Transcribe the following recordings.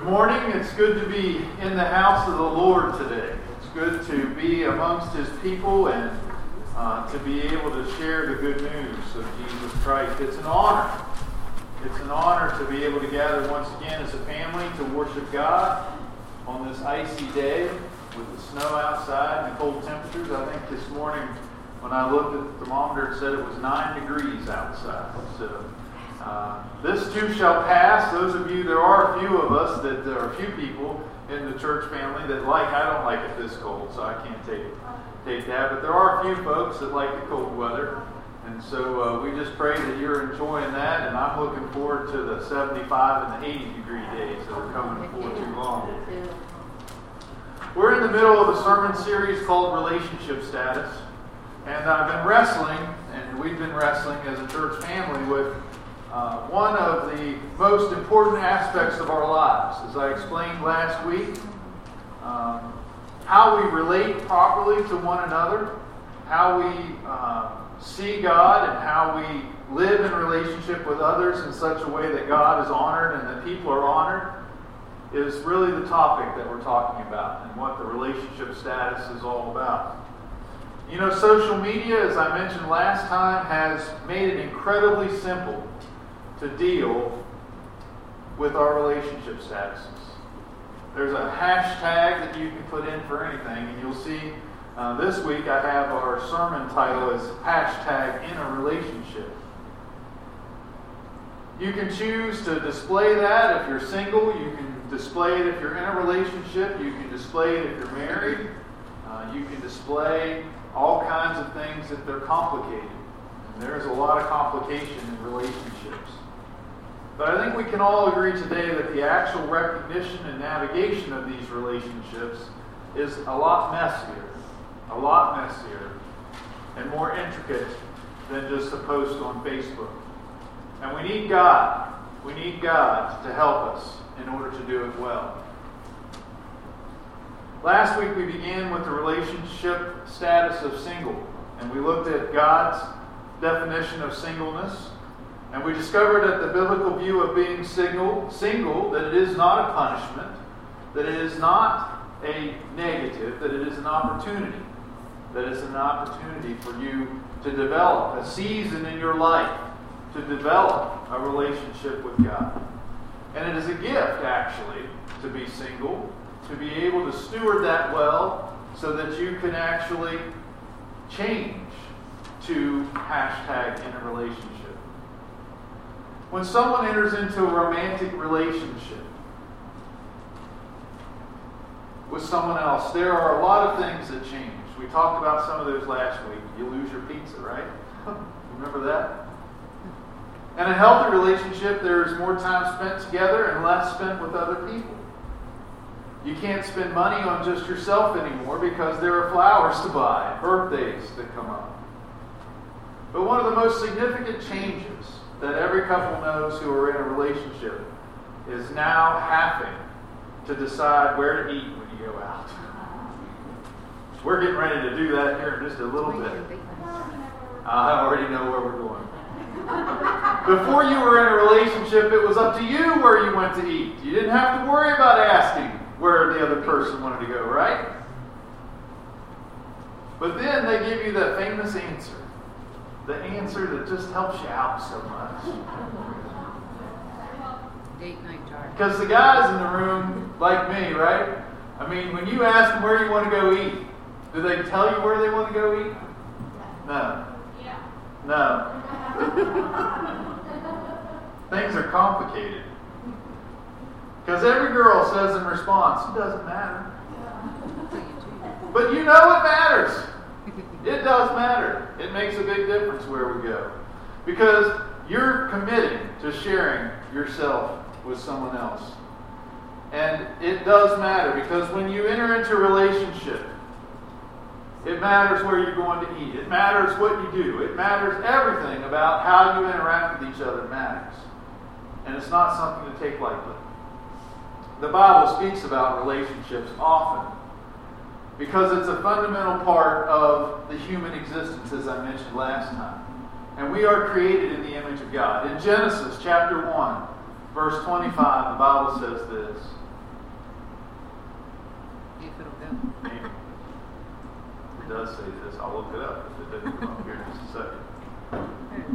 Good morning. It's good to be in the house of the Lord today. It's good to be amongst His people and to be able to share the good news of Jesus Christ. It's an honor. It's an honor to be able to gather once again as a family to worship God on this icy day with the snow outside and the cold temperatures. I think this morning when I looked at the thermometer, it said it was 9 degrees outside. So this too shall pass. Those of you, there are a few of us, that there are a few people in the church family that I don't like it this cold, so I can't take that. But there are a few folks that like the cold weather. And so we just pray that you're enjoying that. And I'm looking forward to the 75 and the 80 degree days that are coming before too long. We're in the middle of a sermon series called Relationship Status. And I've been wrestling, and we've been wrestling as a church family with one of the most important aspects of our lives. As I explained last week, how we relate properly to one another, how we see God, and how we live in relationship with others in such a way that God is honored and that people are honored, is really the topic that we're talking about and what the relationship status is all about. You know, social media, as I mentioned last time, has made it incredibly simple to deal with our relationship statuses. There's a hashtag that you can put in for anything, and you'll see this week I have our sermon title as hashtag in a relationship. You can choose to display that if you're single. You can display it if you're in a relationship. You can display it if you're married. You can display all kinds of things if they're complicated. And there's a lot of complication in relationships. But I think we can all agree today that the actual recognition and navigation of these relationships is a lot messier, and more intricate than just a post on Facebook. And we need God. We need God to help us in order to do it well. Last week we began with the relationship status of single, and we looked at God's definition of singleness, and we discovered that the biblical view of being single, that it is not a punishment, that it is not a negative, that it is an opportunity, that it's an opportunity for you to develop a season in your life, to develop a relationship with God. And it is a gift, actually, to be single, to be able to steward that well so that you can actually change to hashtag in a relationship. When someone enters into a romantic relationship with someone else, there are a lot of things that change. We talked about some of those last week. You lose your pizza, right? Remember that? In a healthy relationship, there's more time spent together and less spent with other people. You can't spend money on just yourself anymore because there are flowers to buy, birthdays that come up. But one of the most significant changes that every couple knows who are in a relationship is now having to decide where to eat when you go out. We're getting ready to do that here in just a little bit. I already know where we're going. Before you were in a relationship, it was up to you where you went to eat. You didn't have to worry about asking where the other person wanted to go, right? But then they give you that famous answer. The answer that just helps you out so much. Date night jar. Because the guys in the room, like me, right? I mean, when you ask them where you want to go eat, do they tell you where they want to go eat? No. Yeah. No. Things are complicated. Because every girl says in response, it doesn't matter. But you know it matters. It does matter. It makes a big difference where we go. Because you're committing to sharing yourself with someone else. And it does matter because when you enter into a relationship, it matters where you're going to eat. It matters what you do. It matters everything about how you interact with each other matters. And it's not something to take lightly. The Bible speaks about relationships often because it's a fundamental part of the human existence, as I mentioned last time. And we are created in the image of God. In Genesis chapter 1, verse 25, the Bible says this: if it'll go. Amen. It does say this. I'll look it up if it doesn't come up here in just a second.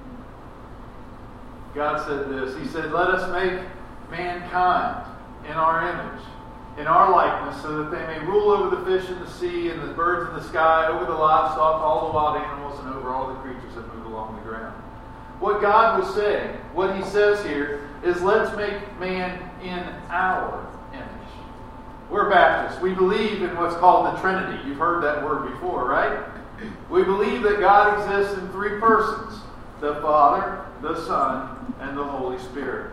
God said this. He said, let us make mankind in our image, in our likeness, so that they may rule over the fish in the sea and the birds in the sky, over the livestock, all the wild animals, and over all the creatures that move along the ground. What God was saying, what he says here, is let's make man in our image. We're Baptists. We believe in what's called the Trinity. You've heard that word before, right? We believe that God exists in three persons: the Father, the Son, and the Holy Spirit.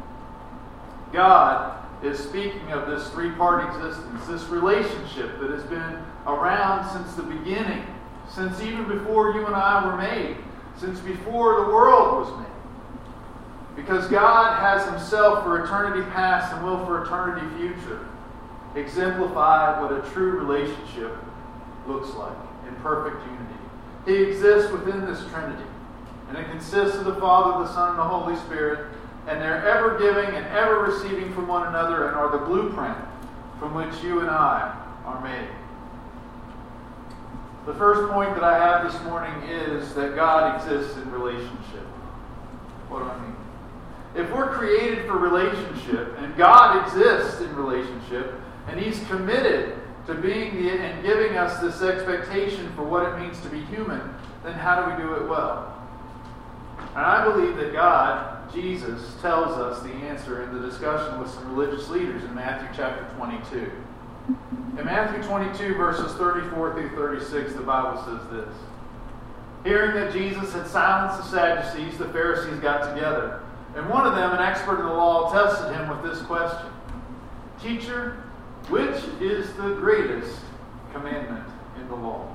God is speaking of this three-part existence, this relationship that has been around since the beginning, since even before you and I were made, since before the world was made. Because God has himself for eternity past and will for eternity future exemplify what a true relationship looks like in perfect unity. He exists within this Trinity, and it consists of the Father, the Son, and the Holy Spirit, and they're ever giving and ever receiving from one another and are the blueprint from which you and I are made. The first point that I have this morning is that God exists in relationship. What do I mean? If we're created for relationship and God exists in relationship and he's committed to being and giving us this expectation for what it means to be human, then how do we do it well? And I believe that God, Jesus, tells us the answer in the discussion with some religious leaders in Matthew chapter 22. In Matthew 22, verses 34 through 36, the Bible says this. Hearing that Jesus had silenced the Sadducees, the Pharisees got together. And one of them, an expert in the law, tested him with this question. Teacher, which is the greatest commandment in the law?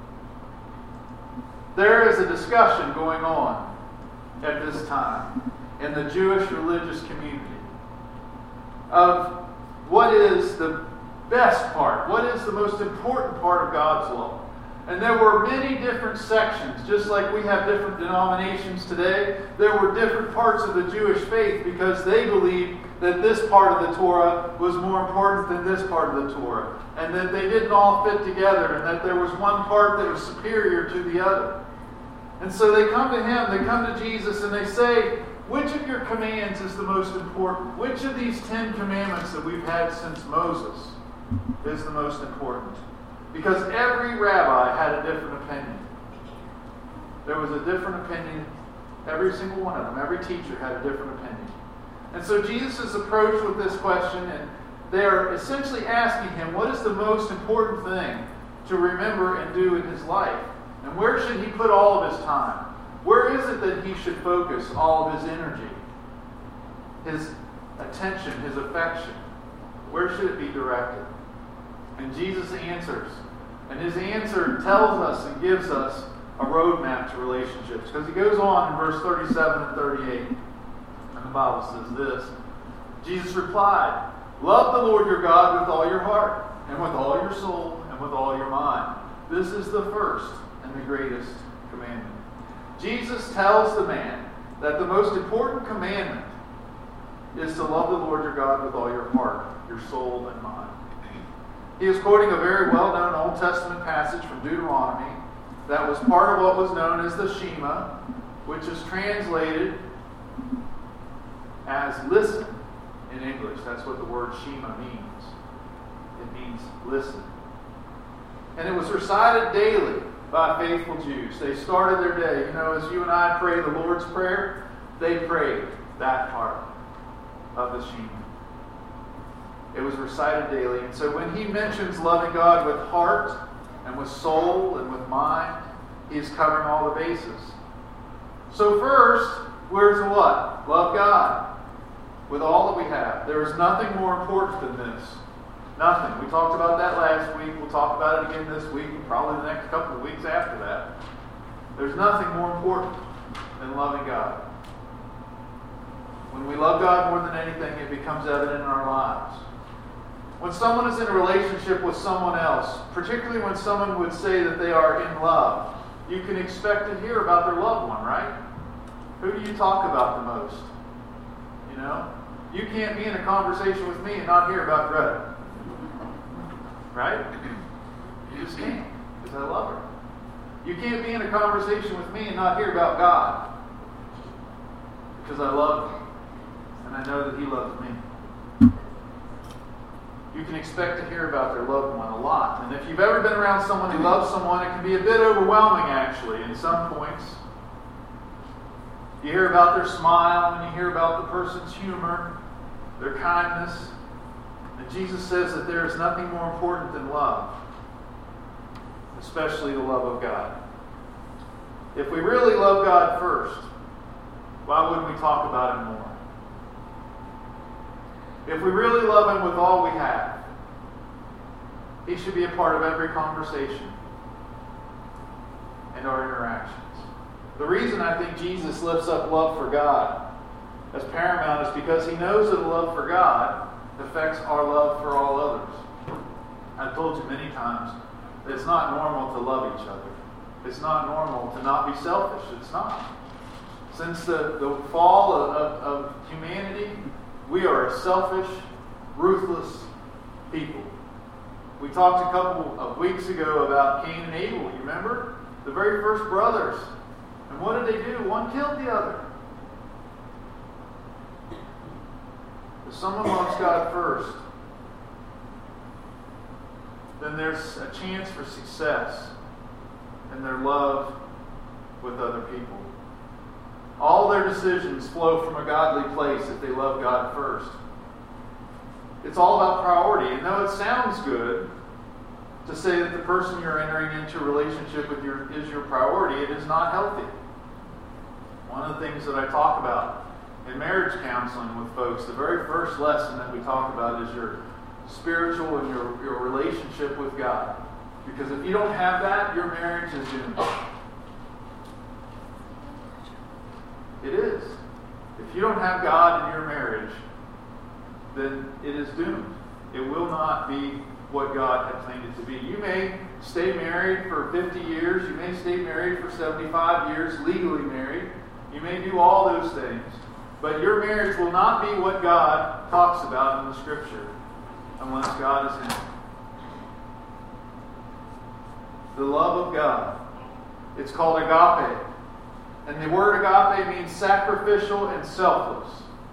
There is a discussion going on at this time in the Jewish religious community of what is the best part, what is the most important part of God's law. And there were many different sections, just like we have different denominations today. There were different parts of the Jewish faith because they believed that this part of the Torah was more important than this part of the Torah, and that they didn't all fit together, and that there was one part that was superior to the other. And so they come to him, they come to Jesus, and they say, which of your commands is the most important? Which of these 10 commandments that we've had since Moses is the most important? Because every rabbi had a different opinion. There was a different opinion, every single one of them. Every teacher had a different opinion. And so Jesus is approached with this question, and they're essentially asking him, what is the most important thing to remember and do in his life? And where should he put all of his time? Where is it that he should focus all of his energy, his attention, his affection? Where should it be directed? And Jesus answers. And his answer tells us and gives us a roadmap to relationships. Because he goes on in verse 37 and 38. And the Bible says this. Jesus replied, love the Lord your God with all your heart, and with all your soul, and with all your mind. This is the first and the greatest commandment. Jesus tells the man that the most important commandment is to love the Lord your God with all your heart, your soul, and mind. He is quoting a very well-known Old Testament passage from Deuteronomy that was part of what was known as the Shema, which is translated as listen in English. That's what the word Shema means. It means listen. And it was recited daily by faithful Jews. They started their day. You know, as you and I pray the Lord's Prayer, they prayed that part of the Shema. It was recited daily. And so when he mentions loving God with heart and with soul and with mind, he is covering all the bases. So first, where's the what? Love God with all that we have. There is nothing more important than this. Nothing. We talked about that last week. We'll talk about it again this week and probably the next couple of weeks after that. There's nothing more important than loving God. When we love God more than anything, it becomes evident in our lives. When someone is in a relationship with someone else, particularly when someone would say that they are in love, you can expect to hear about their loved one, right? Who do you talk about the most? You know? You can't be in a conversation with me and not hear about Greta. Right? You just can't, because I love her. You can't be in a conversation with me and not hear about God, because I love him, and I know that he loves me. You can expect to hear about their loved one a lot. And if you've ever been around someone who loves someone, it can be a bit overwhelming, actually, in some points. You hear about their smile, and you hear about the person's humor, their kindness. And Jesus says that there is nothing more important than love, especially the love of God. If we really love God first, why wouldn't we talk about him more? If we really love him with all we have, he should be a part of every conversation and our interactions. The reason I think Jesus lifts up love for God as paramount is because he knows that love for God affects our love for all others. I've told you many times that it's not normal to love each other. It's not normal to not be selfish. It's not. Since the fall of humanity, we are a selfish, ruthless people. We talked a couple of weeks ago about Cain and Abel. You remember? The very first brothers. And what did they do? One killed the other. If someone loves God first, then there's a chance for success in their love with other people. All their decisions flow from a godly place if they love God first. It's all about priority. And though it sounds good to say that the person you're entering into a relationship with is your priority, it is not healthy. One of the things that I talk about in marriage counseling with folks, the very first lesson that we talk about is your spiritual and your relationship with God. Because if you don't have that, your marriage is doomed. It is. If you don't have God in your marriage, then it is doomed. It will not be what God had planned it to be. You may stay married for 50 years. You may stay married for 75 years, legally married. You may do all those things. But your marriage will not be what God talks about in the Scripture unless God is in it. The love of God. It's called agape. And the word agape means sacrificial and selfless.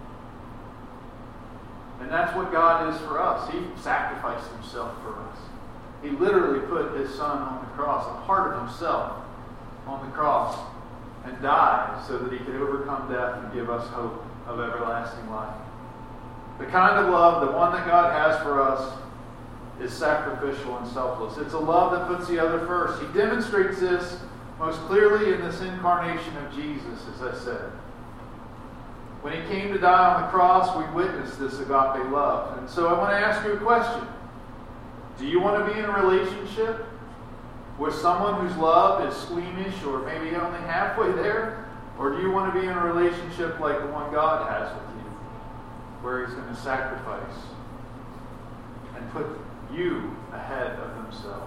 And that's what God is for us. He sacrificed himself for us. He literally put his son on the cross, a part of himself on the cross, and died so that he could overcome death and give us hope of everlasting life. The kind of love, the one that God has for us, is sacrificial and selfless. It's a love that puts the other first. He demonstrates this most clearly in this incarnation of Jesus, as I said. When he came to die on the cross, we witnessed this agape love. And so I want to ask you a question. Do you want to be in a relationship with someone whose love is squeamish or maybe only halfway there? Or do you want to be in a relationship like the one God has with you, where he's going to sacrifice and put you ahead of themselves?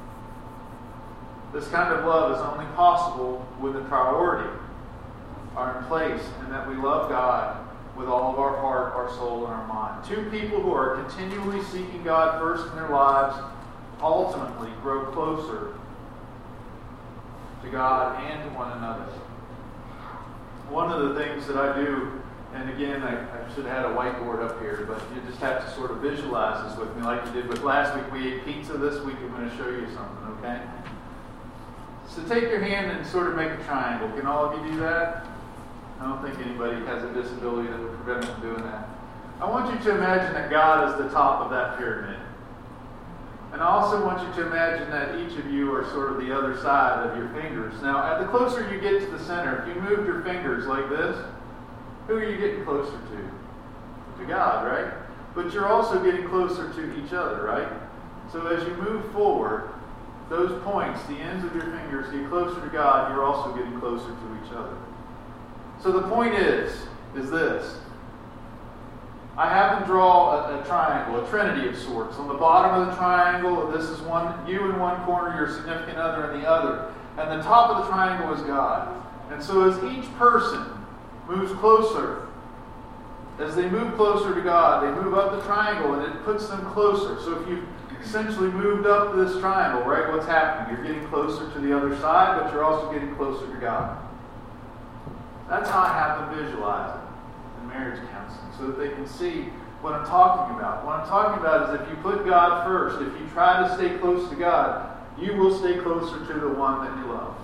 This kind of love is only possible when the priority are in place and that we love God with all of our heart, our soul, and our mind. Two people who are continually seeking God first in their lives ultimately grow closer to God and to one another. One of the things that I do, and again, I should have had a whiteboard up here, but you just have to sort of visualize this with me like you did with last week. We ate pizza. This week I'm going to show you something, okay? So take your hand and sort of make a triangle. Can all of you do that? I don't think anybody has a disability that would prevent them from doing that. I want you to imagine that God is the top of that pyramid. And I also want you to imagine that each of you are sort of the other side of your fingers. Now, the closer you get to the center, if you move your fingers like this, who are you getting closer to? To God, right? But you're also getting closer to each other, right? So as you move forward, those points, the ends of your fingers, get closer to God, you're also getting closer to each other. So the point is this. I have them draw a triangle, a trinity of sorts. On the bottom of the triangle, this is you in one corner, your significant other in the other. And the top of the triangle is God. And so as each person moves closer, as they move closer to God, they move up the triangle and it puts them closer. So if you essentially moved up this triangle, right? What's happening? You're getting closer to the other side, but you're also getting closer to God. That's how I have them visualize it in marriage counseling, so that they can see what I'm talking about. What I'm talking about is if you put God first, if you try to stay close to God, you will stay closer to the one that you love.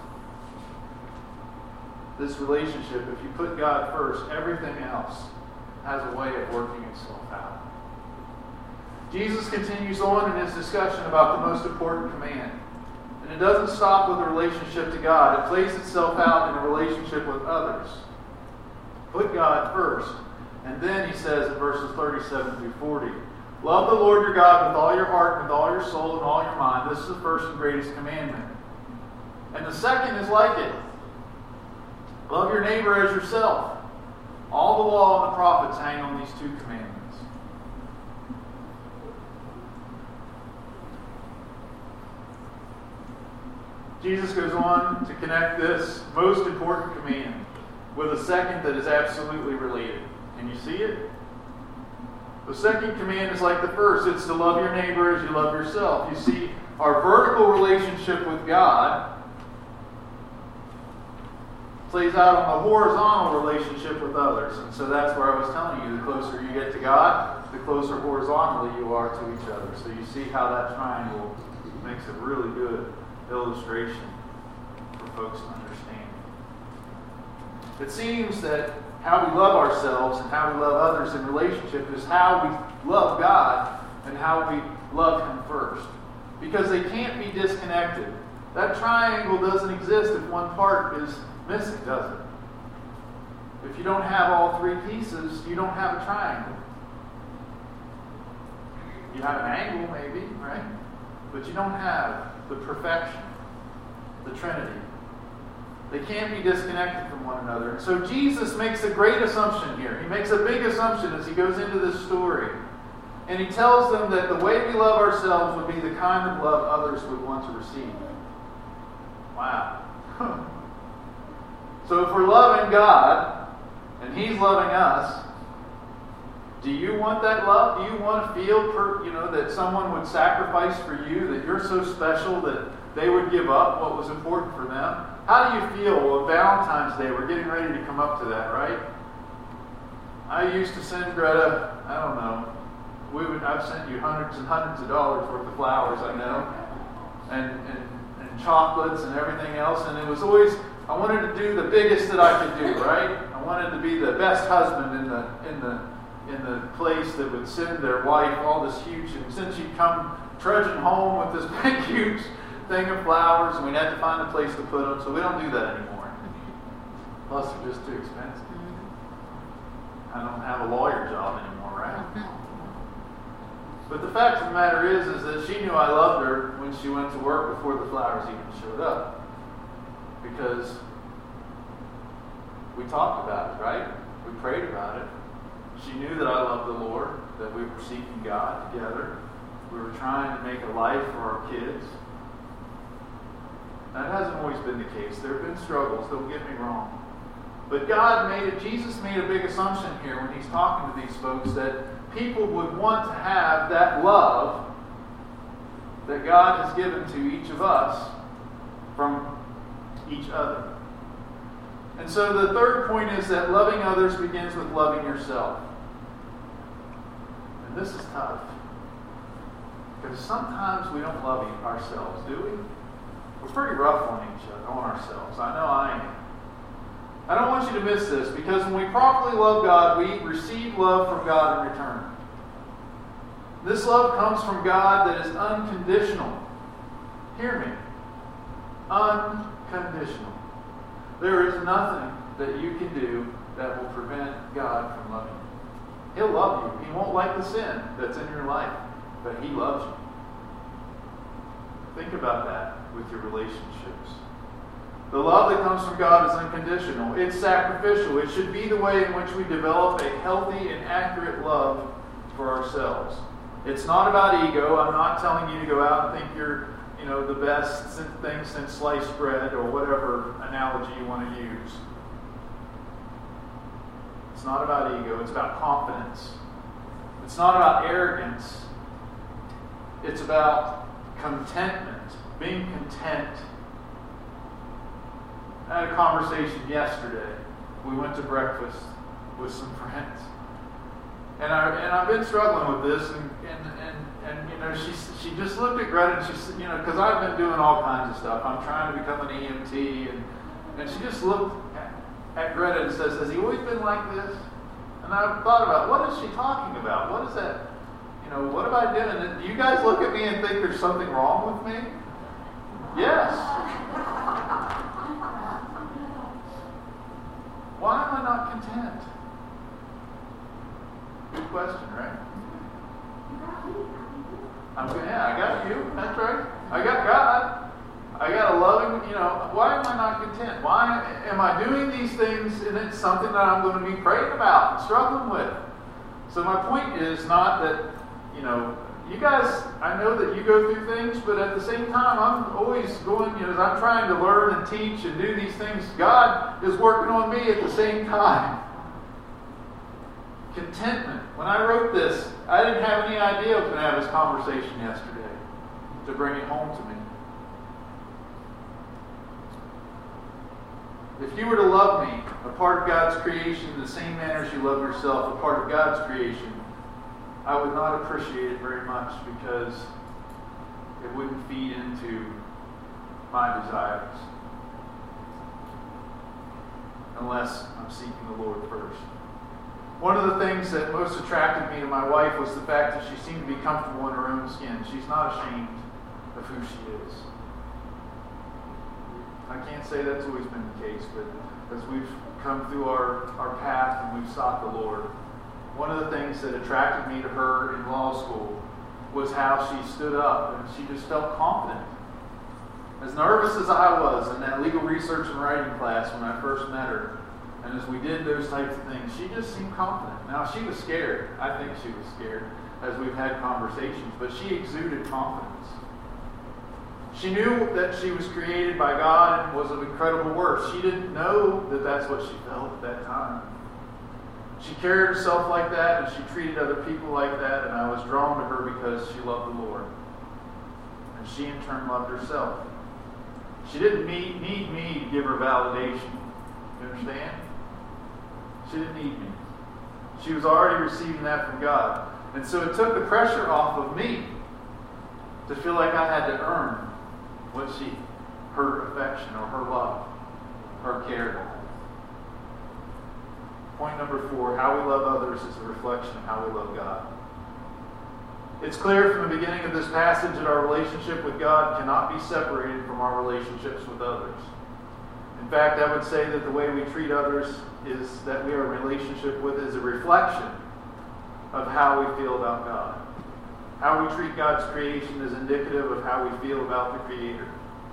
This relationship, if you put God first, everything else has a way of working itself out. Jesus continues on in his discussion about the most important command. And it doesn't stop with a relationship to God. It plays itself out in a relationship with others. Put God first. And then he says in verses 37 through 40, love the Lord your God with all your heart, with all your soul, and all your mind. This is the first and greatest commandment. And the second is like it. Love your neighbor as yourself. All the law and the prophets hang on these two commandments. Jesus goes on to connect this most important command with a second that is absolutely related. Can you see it? The second command is like the first. It's to love your neighbor as you love yourself. You see, our vertical relationship with God plays out on the horizontal relationship with others. And so that's where I was telling you, the closer you get to God, the closer horizontally you are to each other. So you see how that triangle makes a really good illustration for folks to understand. It seems that how we love ourselves and how we love others in relationship is how we love God and how we love Him first. Because they can't be disconnected. That triangle doesn't exist if one part is missing, does it? If you don't have all three pieces, you don't have a triangle. You have an angle, maybe, right? But you don't have the perfection, the Trinity. They can't be disconnected from one another. So Jesus makes a great assumption here. He makes a big assumption as he goes into this story. And he tells them that the way we love ourselves would be the kind of love others would want to receive. Wow. So if we're loving God, and He's loving us, do you want that love? Do you want to feel that someone would sacrifice for you, that you're so special that they would give up what was important for them? How do you feel? Well, Valentine's Day, we're getting ready to come up to that, right? I used to send Greta, I don't know, I've sent you hundreds and hundreds of dollars worth of flowers, I know, and chocolates and everything else, and it was always, I wanted to do the biggest that I could do, right? I wanted to be the best husband in the place that would send their wife all this huge, and since she'd come trudging home with this big, huge thing of flowers, and we'd have to find a place to put them, so we don't do that anymore. Plus, they're just too expensive. I don't have a lawyer job anymore, right? But the fact of the matter is that she knew I loved her when she went to work before the flowers even showed up. Because we talked about it, right? We prayed about it. She knew that I loved the Lord, that we were seeking God together. We were trying to make a life for our kids. That hasn't always been the case. There have been struggles, don't get me wrong. But Jesus made a big assumption here when He's talking to these folks that people would want to have that love that God has given to each of us from each other. And so the third point is that loving others begins with loving yourself. And this is tough. Because sometimes we don't love ourselves, do we? We're pretty rough on each other, on ourselves. I know I am. I don't want you to miss this, because when we properly love God, we receive love from God in return. This love comes from God that is unconditional. Hear me. Unconditional. There is nothing that you can do that will prevent God from loving you. He'll love you. He won't like the sin that's in your life, but He loves you. Think about that with your relationships. The love that comes from God is unconditional. It's sacrificial. It should be the way in which we develop a healthy and accurate love for ourselves. It's not about ego. I'm not telling you to go out and think you're, the best thing since sliced bread or whatever analogy you want to use. It's not about ego. It's about confidence. It's not about arrogance. It's about contentment, being content. I had a conversation yesterday. We went to breakfast with some friends. And I've been struggling with this, and she just looked at Greta, and she said, because I've been doing all kinds of stuff. I'm trying to become an EMT, and she just looked at Greta and says, "Has he always been like this?" And I thought about, what is she talking about? What is that? What am I doing? Do you guys look at me and think there's something wrong with me? Yes. Why am I not content? Good question, right? I got you. That's right. I got God. I got a loving, why am I not content? Why am I doing these things and it's something that I'm going to be praying about and struggling with? So my point is not that, you guys, I know that you go through things, but at the same time, I'm always going, as I'm trying to learn and teach and do these things, God is working on me at the same time. Contentment. When I wrote this, I didn't have any idea I was going to have this conversation yesterday to bring it home to me. If you were to love me, a part of God's creation, in the same manner as you love yourself, a part of God's creation, I would not appreciate it very much because it wouldn't feed into my desires unless I'm seeking the Lord first. One of the things that most attracted me to my wife was the fact that she seemed to be comfortable in her own skin. She's not ashamed of who she is. I can't say that's always been the case, but as we've come through our path and we've sought the Lord, one of the things that attracted me to her in law school was how she stood up and she just felt confident. As nervous as I was in that legal research and writing class when I first met her, and as we did those types of things, she just seemed confident. Now, she was scared. I think she was scared as we've had conversations, but she exuded confidence. She knew that she was created by God and was of incredible worth. She didn't know that that's what she felt at that time. She carried herself like that, and she treated other people like that, and I was drawn to her because she loved the Lord. And she, in turn, loved herself. She didn't need me to give her validation. You understand? She didn't need me. She was already receiving that from God. And so it took the pressure off of me to feel like I had to earn her affection or her love, her care. Point number 4, how we love others is a reflection of how we love God. It's clear from the beginning of this passage that our relationship with God cannot be separated from our relationships with others. In fact, I would say that the way we treat others is that we are in relationship with is a reflection of how we feel about God. How we treat God's creation is indicative of how we feel about the Creator.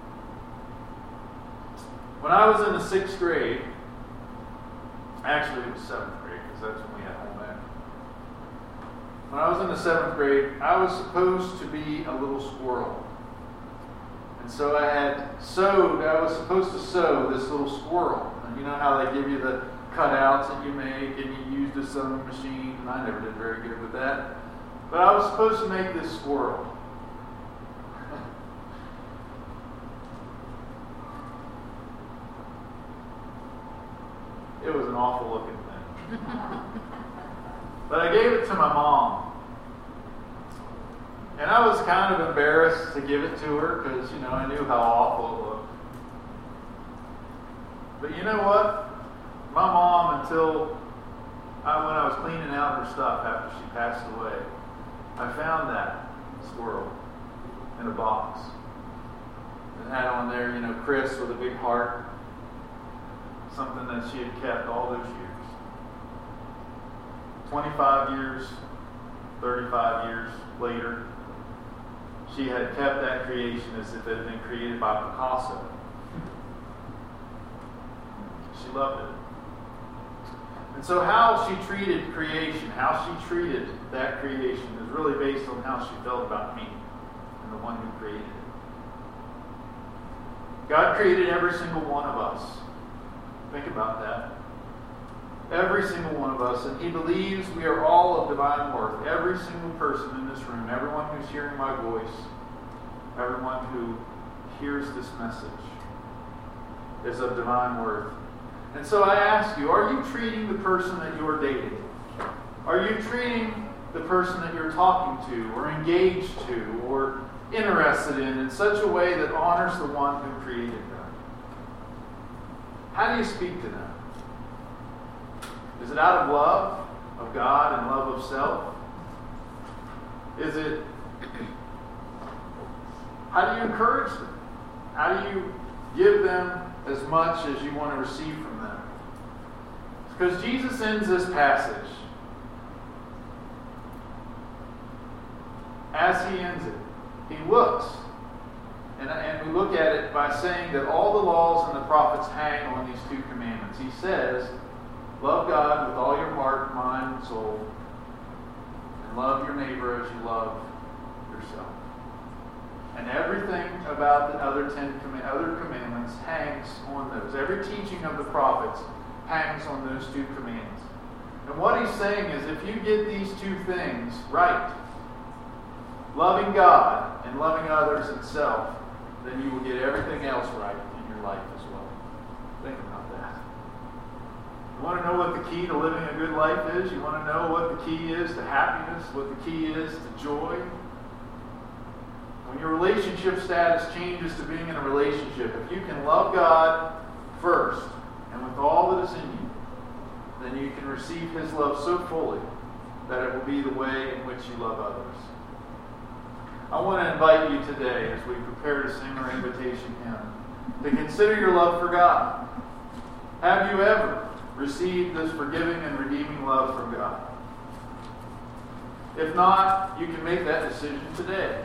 When I was in the 6th grade, actually it was 7th grade because that's when we had home ec. When I was in the 7th grade, I was supposed to be a little squirrel. And so I was supposed to sew this little squirrel. And you know how they give you the cutouts that you make and you use the sewing machine, and I never did very good with that. But I was supposed to make this squirrel. It was an awful looking thing. But I gave it to my mom. And I was kind of embarrassed to give it to her because, I knew how awful it looked. But you know what? My mom, when I was cleaning out her stuff after she passed away, I found that squirrel in a box. It had on there, Chris with a big heart. Something that she had kept all those years. 25 years, 35 years later, she had kept that creation as if it had been created by Picasso. She loved it. And so how she treated creation, how she treated that creation is really based on how she felt about me and the one who created it. God created every single one of us. Think about that. Every single one of us. And He believes we are all of divine worth. Every single person in this room, everyone who's hearing my voice, everyone who hears this message is of divine worth. And so I ask you, are you treating the person that you're dating? Are you treating the person that you're talking to or engaged to or interested in such a way that honors the one who created them? How do you speak to them? Is it out of love of God and love of self? Is it, how do you encourage them? How do you give them as much as you want to receive from them? Because Jesus ends this passage. As He ends it, He looks, and we look at it by saying that all the laws and the prophets hang on these two commandments. He says, love God with all your heart, mind, and soul, and love your neighbor as you love yourself. And everything about the other commandments hangs on those. Every teaching of the prophets hangs on those two commands. And what He's saying is, if you get these two things right, loving God and loving others and self, then you will get everything else right in your life as well. Think about that. You want to know what the key to living a good life is? You want to know what the key is to happiness, what the key is to joy? When your relationship status changes to being in a relationship, if you can love God first and with all that is in you, then you can receive His love so fully that it will be the way in which you love others. I want to invite you today, as we prepare to sing our invitation hymn, to consider your love for God. Have you ever received this forgiving and redeeming love from God? If not, you can make that decision today.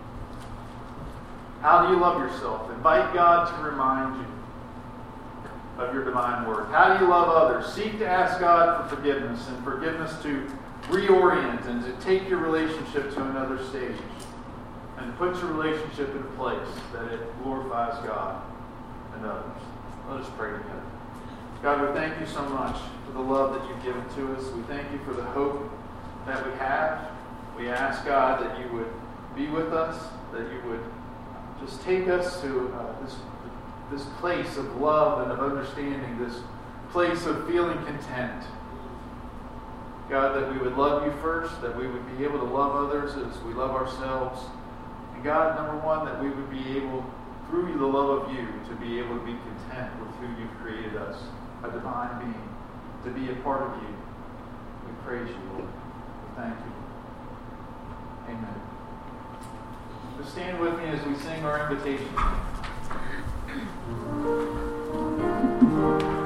How do you love yourself? Invite God to remind you of your divine worth. How do you love others? Seek to ask God for forgiveness, and forgiveness to reorient and to take your relationship to another stage, and put your relationship in a place that it glorifies God and others. Let us pray together. God, we thank you so much for the love that you've given to us. We thank you for the hope that we have. We ask, God, that you would be with us, that you would just take us to this place of love and of understanding, this place of feeling content. God, that we would love you first, that we would be able to love others as we love ourselves. And God, number one, that we would be able, through the love of you, to be able to be content with who you've created us, a divine being, to be a part of you. We praise you, Lord. Thank you. Amen. So stand with me as we sing our invitation.